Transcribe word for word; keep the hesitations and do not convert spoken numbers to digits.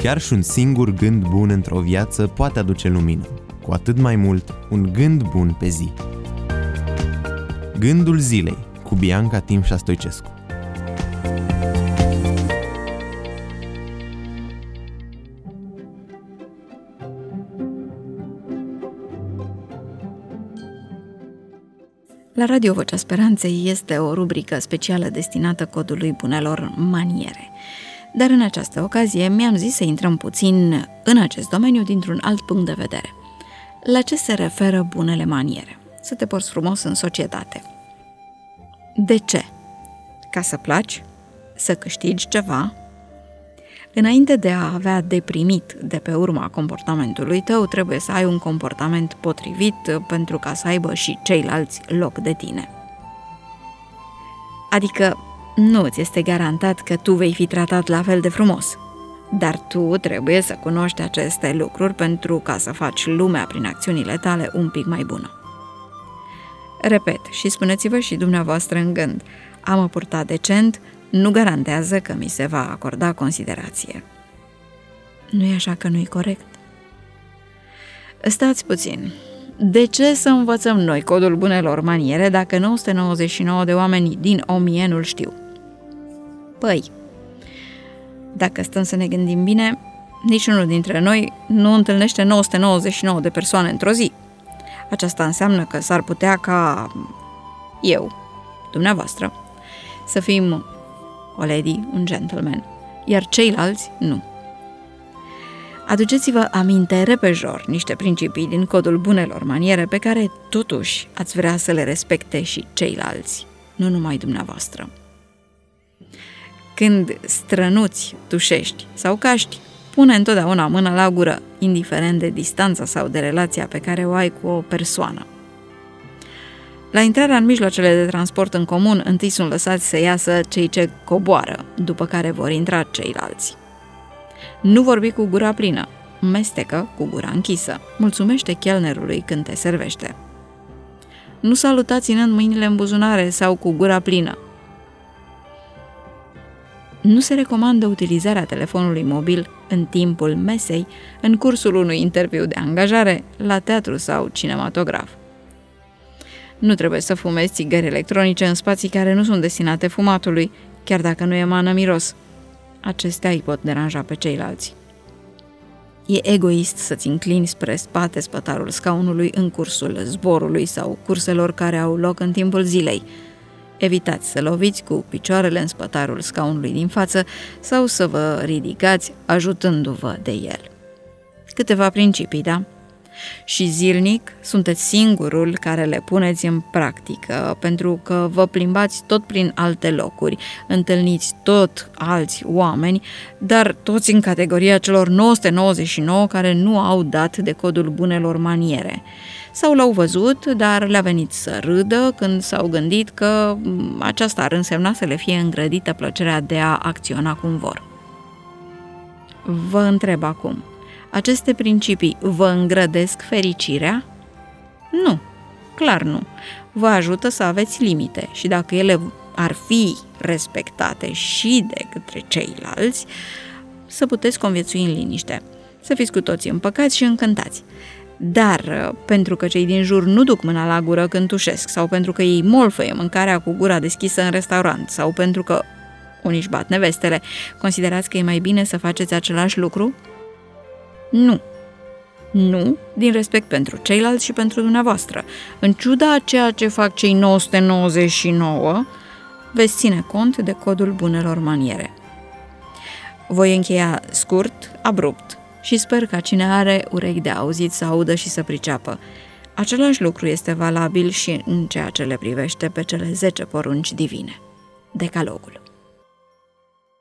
Chiar și un singur gând bun într-o viață poate aduce lumină, cu atât mai mult un gând bun pe zi. Gândul zilei cu Bianca Timșa Stoicescu. La Radio Vocea Speranței este o rubrică specială destinată codului bunelor maniere. Dar în această ocazie mi-am zis să intrăm puțin în acest domeniu dintr-un alt punct de vedere. La ce se referă bunele maniere? Să te porți frumos în societate. De ce? Ca să placi? Să câștigi ceva? Înainte de a avea de primit de pe urma comportamentului tău, trebuie să ai un comportament potrivit pentru ca să aibă și ceilalți loc de tine. Adică nu ți este garantat că tu vei fi tratat la fel de frumos, dar tu trebuie să cunoști aceste lucruri pentru ca să faci lumea prin acțiunile tale un pic mai bună. Repet, și spuneți-vă și dumneavoastră în gând, a mă purta decent nu garantează că mi se va acorda considerație. Nu-i așa că nu-i corect? Stați puțin. De ce să învățăm noi codul bunelor maniere dacă nouă sute nouăzeci și nouă de oameni din o mie nu-l știu? Păi, dacă stăm să ne gândim bine, niciunul dintre noi nu întâlnește nouă sute nouăzeci și nouă de persoane într-o zi. Aceasta înseamnă că s-ar putea ca eu, dumneavoastră, să fim o lady, un gentleman, iar ceilalți nu. Aduceți-vă aminte repejor niște principii din codul bunelor maniere pe care totuși ați vrea să le respecte și ceilalți, nu numai dumneavoastră. Când strănuți, tușești sau caști, pune întotdeauna mâna la gură, indiferent de distanța sau de relația pe care o ai cu o persoană. La intrarea în mijloacele de transport în comun, întâi sunt lăsați să iasă cei ce coboară, după care vor intra ceilalți. Nu vorbi cu gura plină, mestecă cu gura închisă, mulțumește chelnerului când te servește. Nu saluta ținând mâinile în buzunare sau cu gura plină. Nu se recomandă utilizarea telefonului mobil în timpul mesei, în cursul unui interviu de angajare, la teatru sau cinematograf. Nu trebuie să fumezi țigări electronice în spații care nu sunt destinate fumatului, chiar dacă nu emană miros. Acestea îi pot deranja pe ceilalți. E egoist să-ți înclini spre spate spătarul scaunului în cursul zborului sau curselor care au loc în timpul zilei. Evitați să loviți cu picioarele în spătarul scaunului din față sau să vă ridicați ajutându-vă de el. Câteva principii, da? Și zilnic sunteți singurul care le puneți în practică, pentru că vă plimbați tot prin alte locuri, întâlniți tot alți oameni, dar toți în categoria celor nouă sute nouăzeci și nouă care nu au dat de codul bunelor maniere. Sau l-au văzut, dar le-a venit să râdă când s-au gândit că aceasta ar însemna să le fie îngrădită plăcerea de a acționa cum vor. Vă întreb acum, aceste principii vă îngrădesc fericirea? Nu, clar nu. Vă ajută să aveți limite și dacă ele ar fi respectate și de către ceilalți, să puteți conviețui în liniște, să fiți cu toții împăcați și încântați. Dar pentru că cei din jur nu duc mâna la gură când tușesc sau pentru că ei molfăie mâncarea cu gura deschisă în restaurant sau pentru că unii își bat nevestele, considerați că e mai bine să faceți același lucru? Nu. Nu, din respect pentru ceilalți și pentru dumneavoastră. În ciuda a ceea ce fac cei nouă sute nouăzeci și nouă, veți ține cont de codul bunelor maniere. Voi încheia scurt, abrupt și sper ca cine are urechi de auzit să audă și să priceapă. Același lucru este valabil și în ceea ce le privește pe cele zece porunci divine. Decalogul.